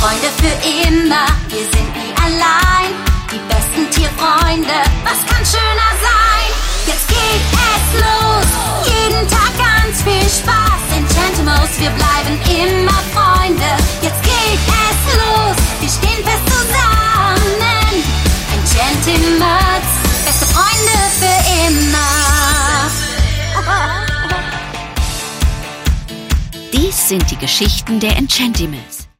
Freunde für immer, wir sind nie allein. Die besten Tierfreunde, was kann schöner sein? Jetzt geht es los, jeden Tag ganz viel Spaß. Enchantimals, wir bleiben immer Freunde. Jetzt geht es los, wir stehen fest zusammen. Enchantimals, beste Freunde für immer. Dies sind die Geschichten der Enchantimals.